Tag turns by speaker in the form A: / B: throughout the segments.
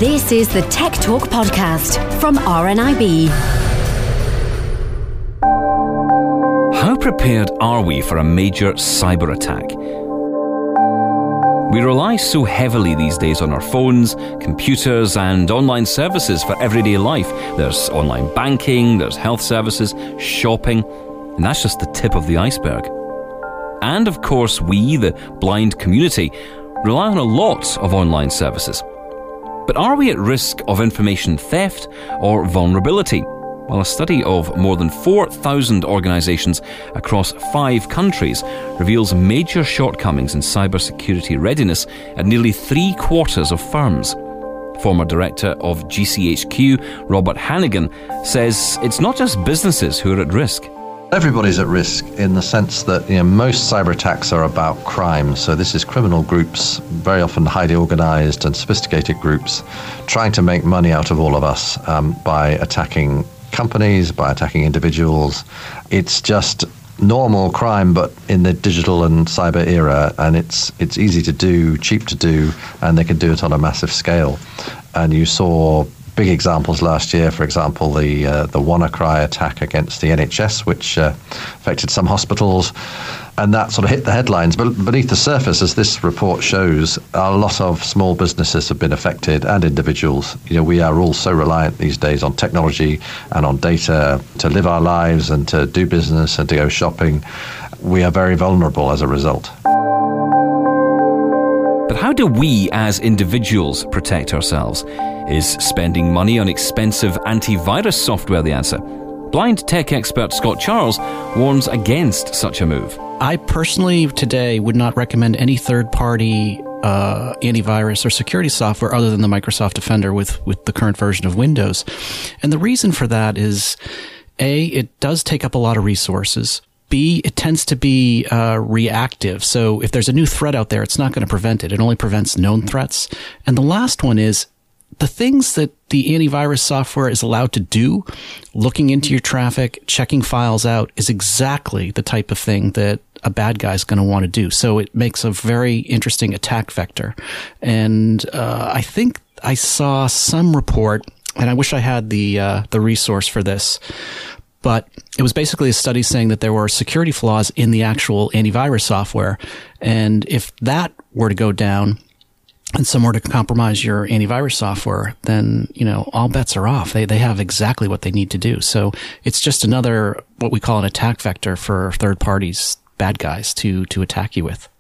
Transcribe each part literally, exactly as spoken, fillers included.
A: This is the Tech Talk podcast from R N I B.
B: How prepared are we for a major cyber attack? We rely so heavily these days on our phones, computers, and online services for everyday life. There's online banking, there's health services, shopping, and that's just the tip of the iceberg. And of course, we, the blind community, rely on a lot of online services. But are we at risk of information theft or vulnerability? Well, a study of more than four thousand organisations across five countries reveals major shortcomings in cybersecurity readiness at nearly three quarters of firms. Former director of G C H Q, Robert Hannigan, says it's not just businesses who are at risk.
C: Everybody's at risk in the sense that, you know, most cyber attacks are about crime. So this is criminal groups, very often highly organised and sophisticated groups, trying to make money out of all of us um, by attacking companies, by attacking individuals. It's just normal crime, but in the digital and cyber era, and it's it's easy to do, cheap to do, and they can do it on a massive scale. And you saw big examples last year, for example, the uh, the WannaCry attack against the N H S, which uh, affected some hospitals, and that sort of hit the headlines. But beneath the surface, as this report shows, a lot of small businesses have been affected, and individuals. You know, we are all so reliant these days on technology and on data to live our lives and to do business and to go shopping. We are very vulnerable as a result.
B: But how do we as individuals protect ourselves? Is spending money on expensive antivirus software the answer? Blind tech expert Scott Charles warns against such a move.
D: I personally today would not recommend any third-party uh, antivirus or security software other than the Microsoft Defender with, with the current version of Windows. And the reason for that is, A, it does take up a lot of resources. B, it tends to be uh, reactive. So if there's a new threat out there, it's not going to prevent it. It only prevents known threats. And the last one is the things that the antivirus software is allowed to do, looking into your traffic, checking files out, is exactly the type of thing that a bad guy is going to want to do. So it makes a very interesting attack vector. And uh, I think I saw some report, and I wish I had the uh, the resource for this, but it was basically a study saying that there were security flaws in the actual antivirus software. And if that were to go down and someone were to compromise your antivirus software, then, you know, all bets are off. They they have exactly what they need to do. So it's just another, what we call an attack vector for third parties, bad guys, to, to attack you with.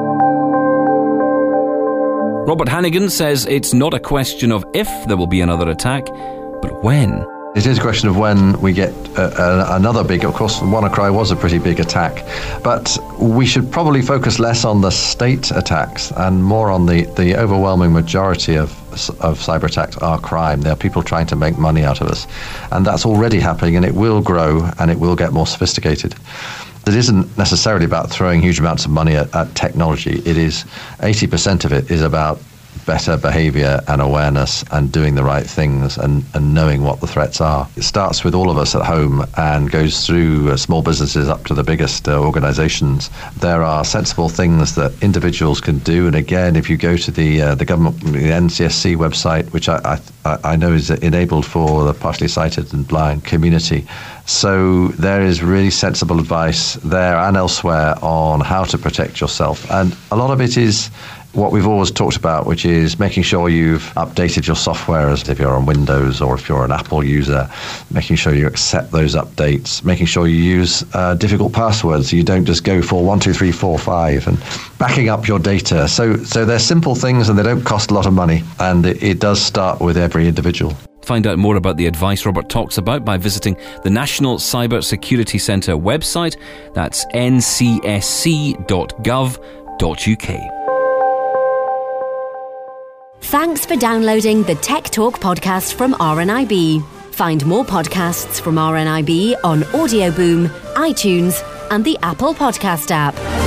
B: Robert Hannigan says it's not a question of if there will be another attack, but when.
C: It is a question of when we get uh, uh, another big, of course, WannaCry was a pretty big attack, but we should probably focus less on the state attacks and more on the, the overwhelming majority of of cyber attacks are crime. There are people trying to make money out of us, and that's already happening, and it will grow, and it will get more sophisticated. It isn't necessarily about throwing huge amounts of money at, at technology. It is, eighty percent of it is about better behavior and awareness and doing the right things and, and knowing what the threats are. It starts with all of us at home and goes through uh, small businesses up to the biggest uh, organizations. There are sensible things that individuals can do. And again, if you go to the uh, the government, the N C S C website, which I, I, I know is enabled for the partially sighted and blind community, so there is really sensible advice there and elsewhere on how to protect yourself. And a lot of it is what we've always talked about, which is making sure you've updated your software as if you're on Windows or if you're an Apple user, making sure you accept those updates, making sure you use uh, difficult passwords so you don't just go for one, two, three, four, five, and backing up your data. So, so they're simple things and they don't cost a lot of money, and it, it does start with every individual.
B: Find out more about the advice Robert talks about by visiting the National Cyber Security Centre website. That's n c s c dot gov dot u k.
A: Thanks for downloading the Tech Talk podcast from R N I B. Find more podcasts from R N I B on Audio Boom, iTunes, and the Apple Podcast app.